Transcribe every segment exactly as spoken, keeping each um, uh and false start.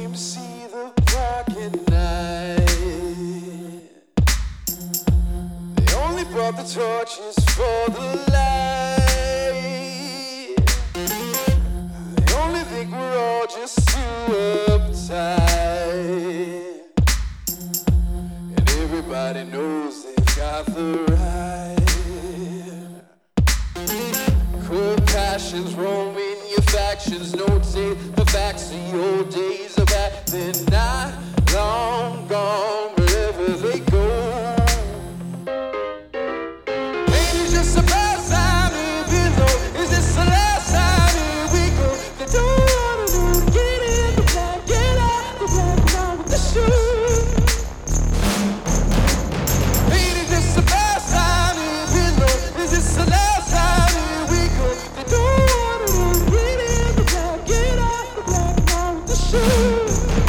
came to see the park at night. They only brought the torches for the light. They only think we're all just too uptight. And everybody knows they've got the right. Cold passions roaming your factions, no day, the facts of the old days are back. They're not long gone, wherever they go. Maybe it's just the first time we've been low. Is this the last time here we go? They don't wanna do it. Get in the black, get out the black, now with the shoes. Maybe it's just the first time we've been low. Is this the last time here we go? They don't wanna do it. Get in the black, get out the black, now with the shoes.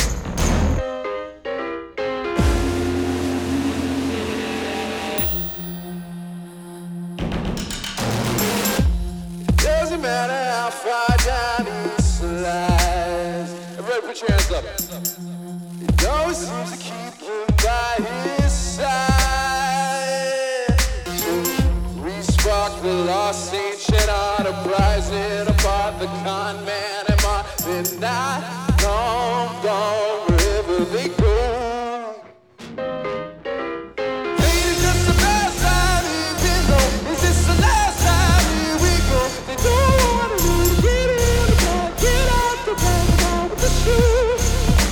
Doesn't matter how far down he slides. Everybody put your hands up. It always seems to keep him by his side. So re-spark the lost ancient enterprise and apart the con man and Mark. They're not long gone wherever they go. Maybe it's just the first time we've been low. Is this the last time here we go? They don't wanna do it. Get in the back, get out the back, now with the shoes.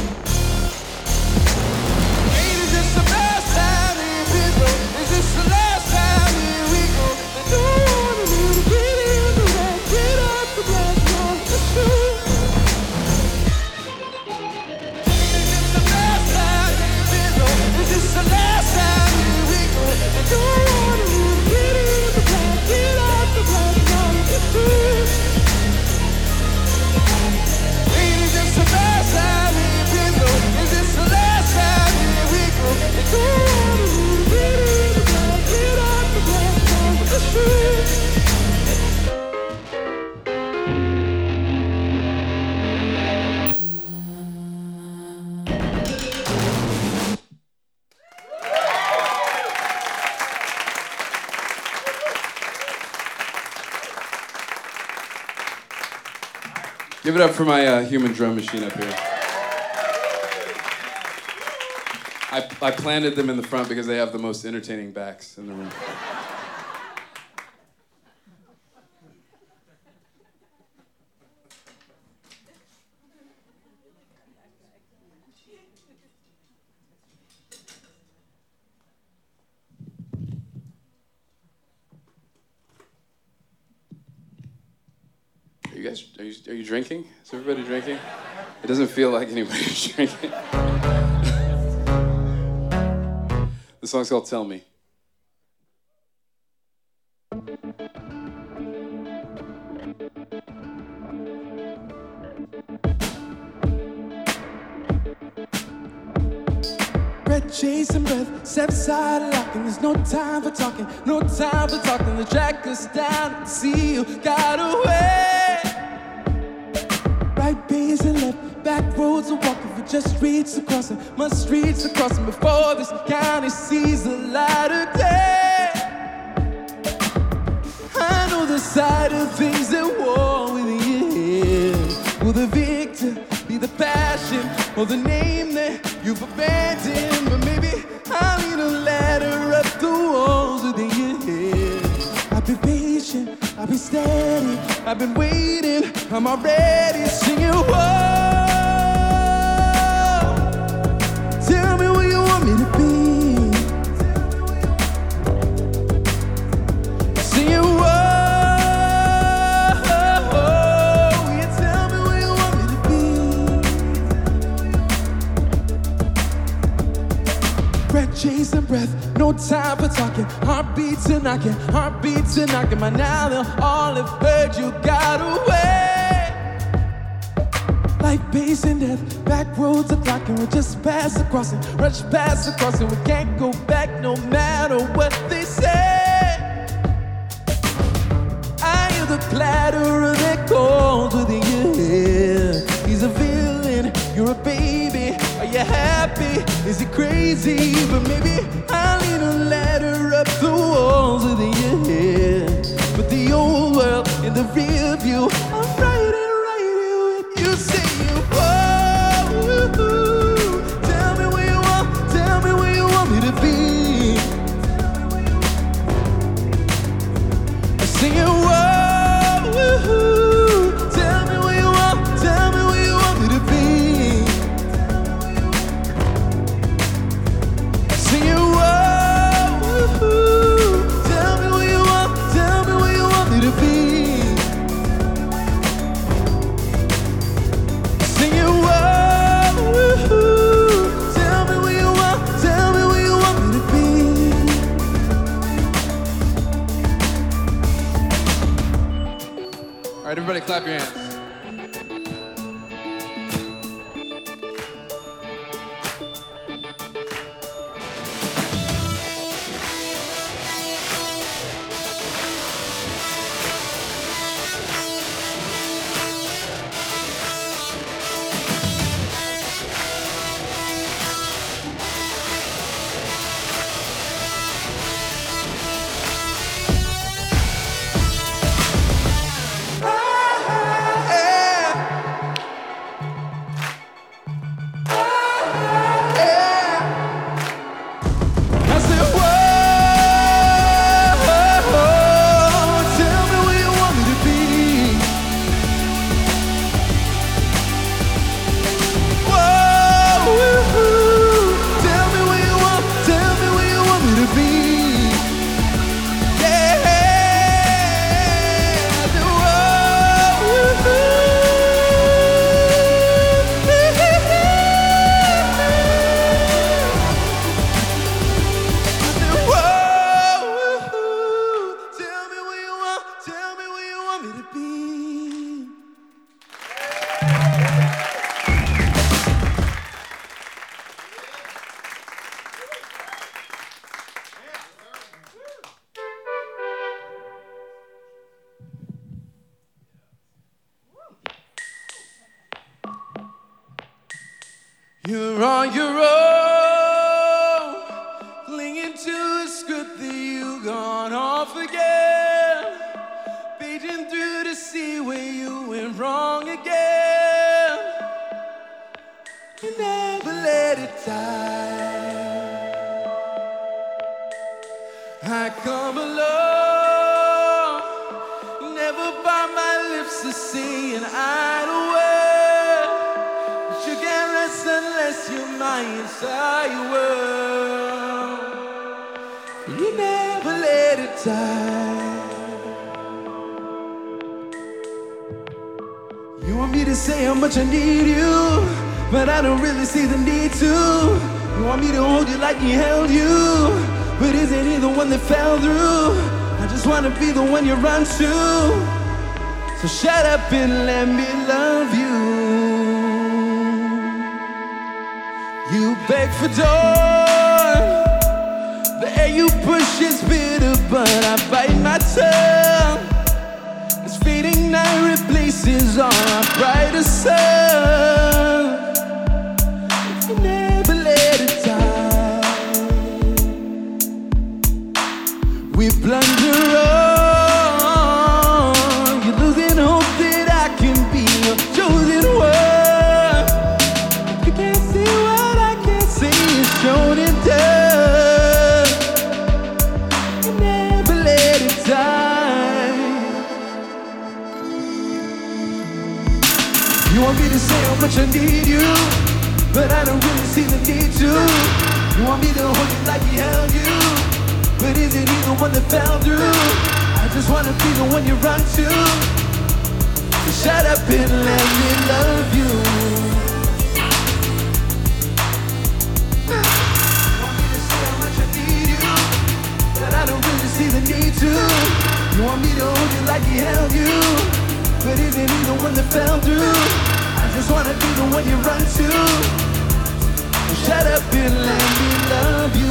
Maybe it's just the first time we've been low. Is this the last time here we go? They don't wanna do it. Get in the back, get out the back, now with the shoes. Is this the last time we've been low? Is this the last time here we go? They don't wanna do it. Get in the back, get out the back, now with the shoes. Maybe it's just the last time we've been low. Is this the last time here we go? They don't wanna do it. Get in the back, get out the back, now with the shoes. Give it up for my uh, human drum machine up here. I, I planted them in the front because they have the most entertaining backs in the room. Are you guys, are you, are you drinking? Is everybody drinking? It doesn't feel like anybody's drinking. The song's called Tell Me. Breath chasing breath, step side locking. There's no time for talking, no time for talking. The track us down and see you got away. Right base and left, back roads are walking. We just reach the crossing, must reach the crossing before this county sees the light of day. I know the side of things that war with you. Will the victor be the passion or the name that you've abandoned? But maybe I need a ladder up the walls within your head. I've been patient, I've been steady, I've been waiting, I'm already singing, whoa. Tell me where you want me to be. Singing, whoa. Yeah, tell me where you want me to be. Breath chasing breath, no time for talking. Heartbeats are knocking, heartbeats are knocking. By now they'll all have heard you got away. Like bass and death, back roads are blocking. We just pass the crossing, rush past the crossing. We can't go back no matter what they say. I hear the clatter of their calls within your head. He's a villain, you're a baby. Are you happy? Is it crazy? But maybe I'll need a ladder up the walls of your head. But the old world in the rear view, I'm right here, right here with you, saying, whoa, tell me where you want, tell me where you want me to be. I'm singing, whoa, tell me where you want, tell me where you want me to be. I'm singing, whoa, tell me where you want, tell me where you want me to be. Singing, whoa, tell me where you want, tell me where you want me to be. All right, everybody clap your hands. You're on your own, clinging to a script that you gone off again, paging through to see where you went wrong again. You never let it die. I come along, never by my lips to say an idle word. You can't rest unless you're my entire world. You never let it die. You want me to say how much I need you, but I don't really see the need to. You want me to hold you like he held you, but isn't he the one that fell through? I just wanna be the one you run to. So shut up and let me love you. You beg for dawn, the air you push is bitter, but I bite my tongue. This fading night replaces all our brighter sun. You never let it die. We blunder on, you're losing hope that I can be your chosen one. You can't see what I can't see, it's shown and done. You never let it die. You want me to say how much I need you, but I don't really see the need to. You want me to hold you like he held you, but isn't he the one that fell through? I just wanna be the one you run to. So shut up and let me love you. You want me to say how much I need you, but I don't really see the need to. You want me to hold you like he held you, but isn't he the one that fell through? I just wanna be the one you run to. So shut up and let me love you.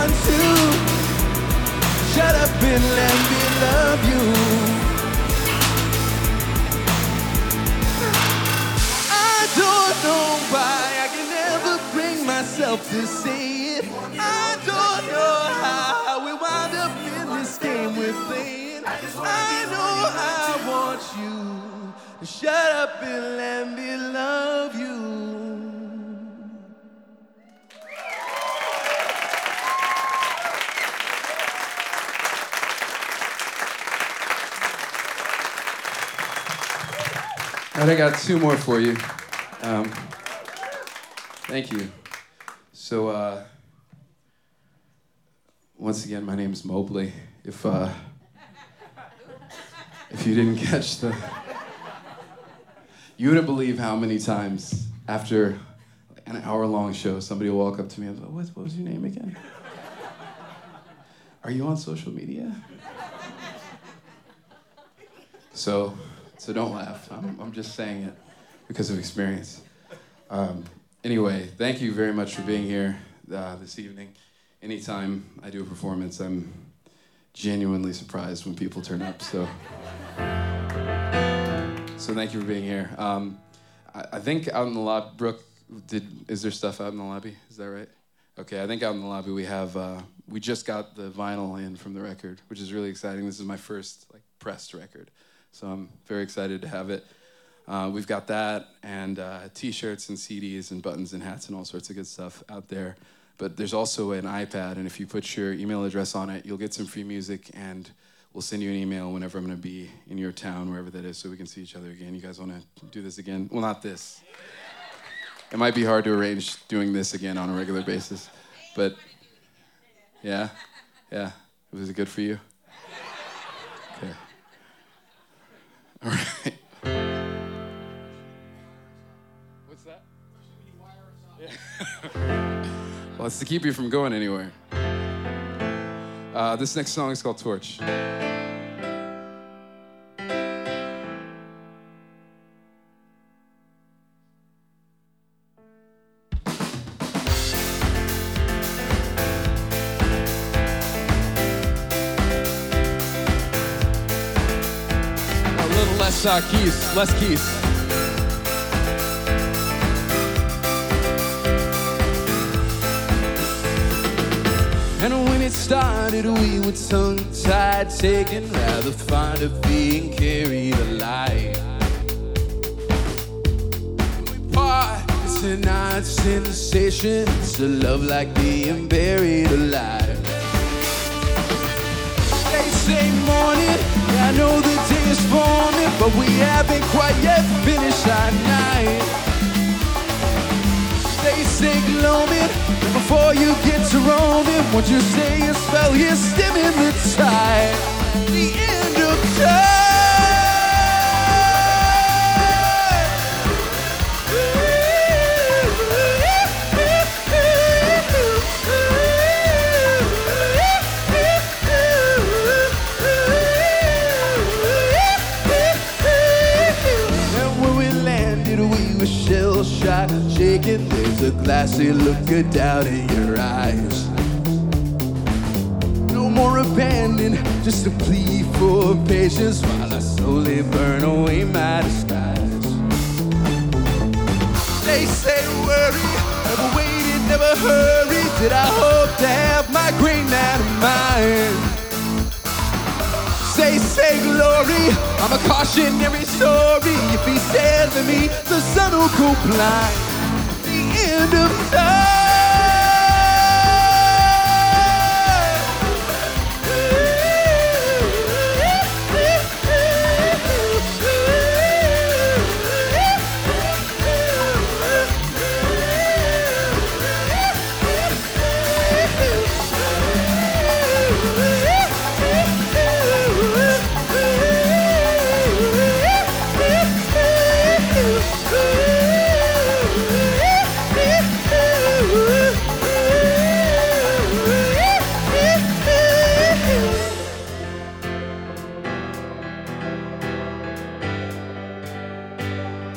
want to shut up and let me love you. I don't know why I can never bring myself to say it. I don't know how we wound up in this game we're playing. I know I want you to shut up and let me love you. All right, I got two more for you. Um, thank you. So, uh, once again, my name's Mobley. If uh, if you didn't catch the, you wouldn't believe how many times after an hour-long show, somebody will walk up to me and go, what, what was your name again? Are you on social media? So. So don't laugh. I'm, I'm just saying it because of experience. Um, anyway, thank you very much for being here uh, this evening. Anytime I do a performance, I'm genuinely surprised when people turn up. So, so thank you for being here. Um, I, I think out in the lobby, Brooke, did is there stuff out in the lobby? Is that right? Okay, I think out in the lobby we have. Uh, we just got the vinyl in from the record, which is really exciting. This is my first like pressed record. So I'm very excited to have it. Uh, we've got that and uh, T-shirts and C Ds and buttons and hats and all sorts of good stuff out there. But there's also an iPad, and if you put your email address on it, you'll get some free music, and we'll send you an email whenever I'm going to be in your town, wherever that is, so we can see each other again. You guys want to do this again? Well, not this. It might be hard to arrange doing this again on a regular basis. But, yeah? Yeah. Was it good for you? Okay. All right. What's that? Yeah. Well, it's to keep you from going anywhere. Uh, this next song is called Torch. Less uh, keys, less keys. And when it started, we were tongue-tied, taken, rather fond of being carried alive. We part, it's an odd sensation to love like being buried alive. They say morning, I know the day is forming, but we haven't quite yet finished our night. They say gloaming, before you get to roaming, once you say a spell, you're stemming the tide. The end of time. Shell-shocked, shaking, there's a glassy look of doubt in your eyes. No more abandon, just a plea for patience while I slowly burn away my disguise. They say worry, never waited, never hurry. Did I hope to have my great night of mine? Say, say glory, I'm a cautionary story. If he says to me, the sun will go blind. The end of time.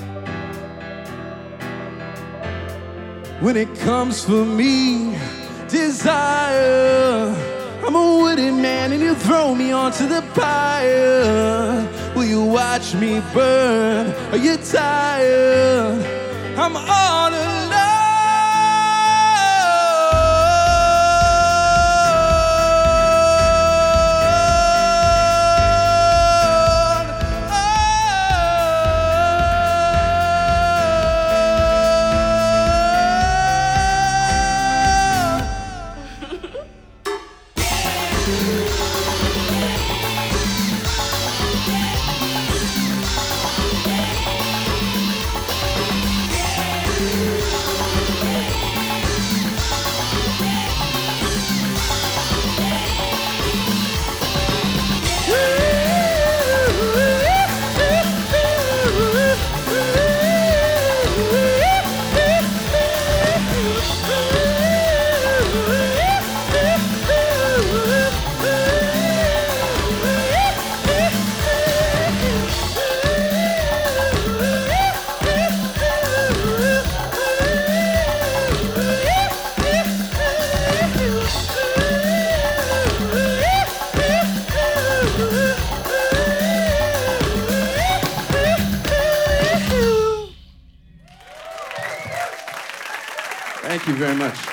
When it comes for me, desire. I'm a wooden man and you throw me onto the pyre. Will you watch me burn? Are you tired? I'm all alone. Thank you very much.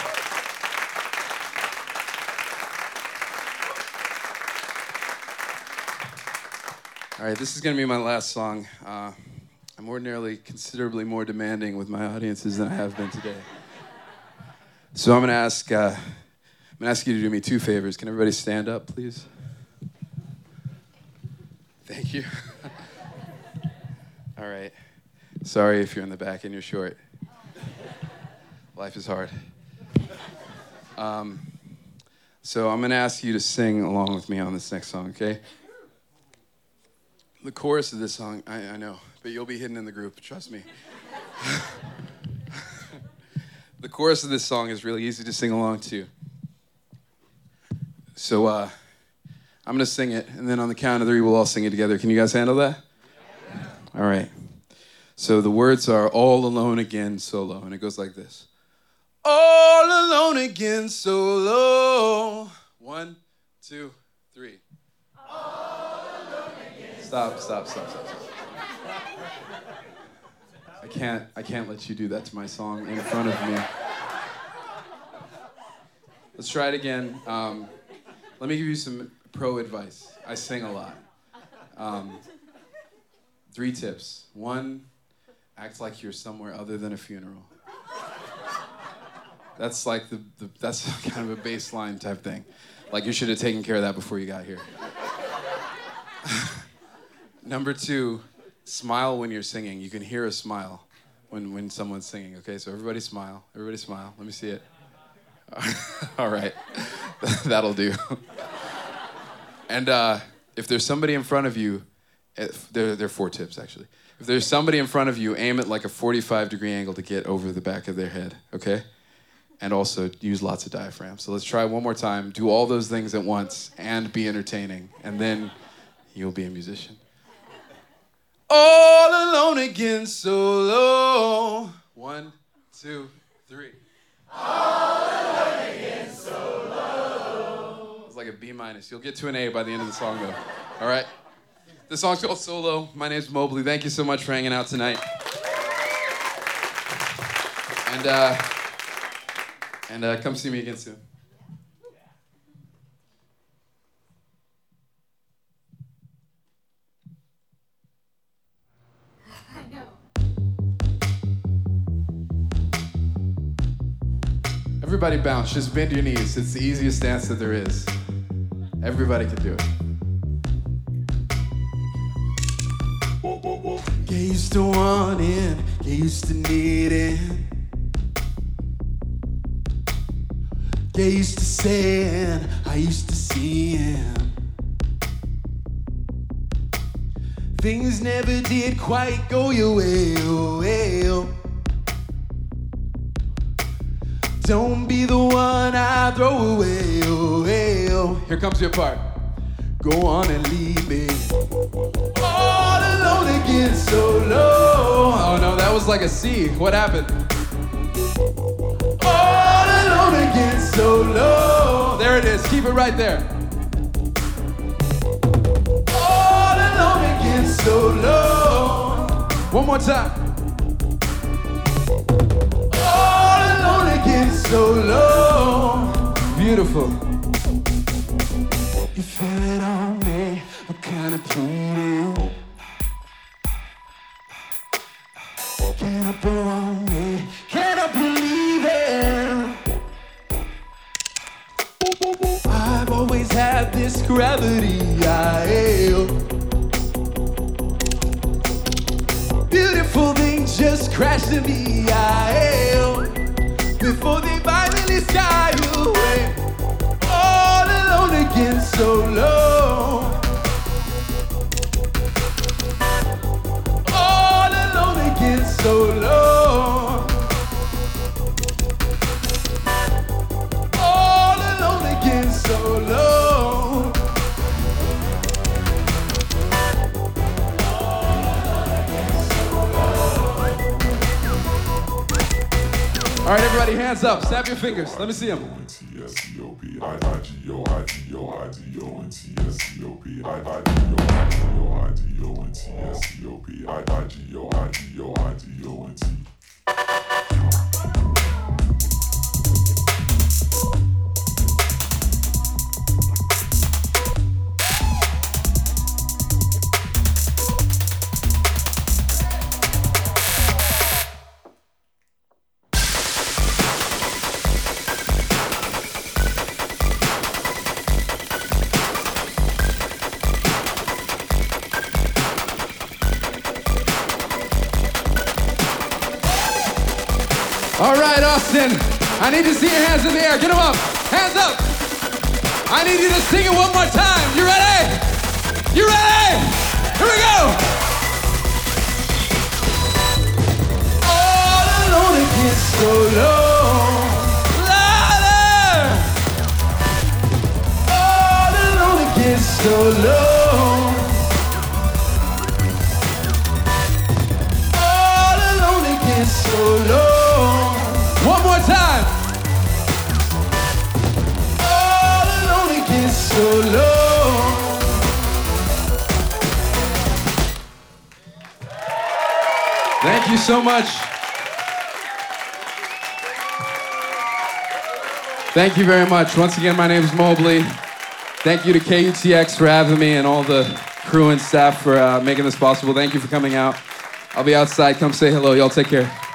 All right, this is going to be my last song. Uh, I'm ordinarily considerably more demanding with my audiences than I have been today. So I'm going to ask, uh, I'm going to ask you to do me two favors. Can everybody stand up, please? Thank you. All right. Sorry if you're in the back and you're short. Life is hard. Um, so I'm going to ask you to sing along with me on this next song, okay? The chorus of this song, I, I know, but you'll be hidden in the group, trust me. The chorus of this song is really easy to sing along to. So uh, I'm going to sing it, and then on the count of three, we'll all sing it together. Can you guys handle that? Yeah. All right. So the words are all alone again, solo, and it goes like this. All alone again, solo. One, two, three. All alone again. Stop, stop, stop, stop, stop. I can't, I can't let you do that to my song in front of me. Let's try it again. Um, let me give you some pro advice. I sing a lot. Um, three tips. One, act like you're somewhere other than a funeral. That's like the, the that's kind of a baseline type thing. Like you should have taken care of that before you got here. Number two, smile when you're singing. You can hear a smile when, when someone's singing, okay? So everybody smile. Everybody smile. Let me see it. All right. That'll do. And uh, if there's somebody in front of you, if, there, there are four tips, actually. If there's somebody in front of you, aim at like a forty-five degree angle to get over the back of their head, okay? And also use lots of diaphragm. So let's try one more time. Do all those things at once and be entertaining. And then you'll be a musician. All alone again, solo. One, two, three. All alone again, solo. It's like a B minus. You'll get to an A by the end of the song, though. All right? This song's called Solo. My name's Mobley. Thank you so much for hanging out tonight. And, uh... And uh, come see me again soon. I know. Everybody bounce. Just bend your knees. It's the easiest dance that there is. Everybody can do it. Get used to wanting, get used to needing. Get used to saying, I used to see him. Things never did quite go your way, oh, way, oh. Don't be the one I throw away, oh, way, oh. Here comes your part. Go on and leave me. All alone again, so low. Oh no, that was like a C. What happened? All alone again, so low. Let's keep it right there. All alone again, so low. One more time. All alone again, so low. Beautiful. You feel it on me, what kind of pleading? Can I blow on me? Can I believe it? I've always had this gravity, I beautiful things just crash to me, I before they finally sky you away. All alone again, so low. All alone again, so low. All alone again, so low. All right, everybody, hands up. Snap your fingers. Let me see them. T S C O P I I G O I D O I D O N T S C O P I I G O I D O I D O N T S C O P I I G O I D O I D O N T. All right, Austin, I need to see your hands in the air. Get them up. Hands up. I need you to sing it one more time. You ready? You ready? Here we go. All alone again, so low. Louder. All alone again, so low. All alone again, so low. One more time. All alone again, so low. Thank you so much. Thank you very much. Once again, my name is Mobley. Thank you to K U T X for having me and all the crew and staff for uh, making this possible. Thank you for coming out. I'll be outside. Come say hello. Y'all take care.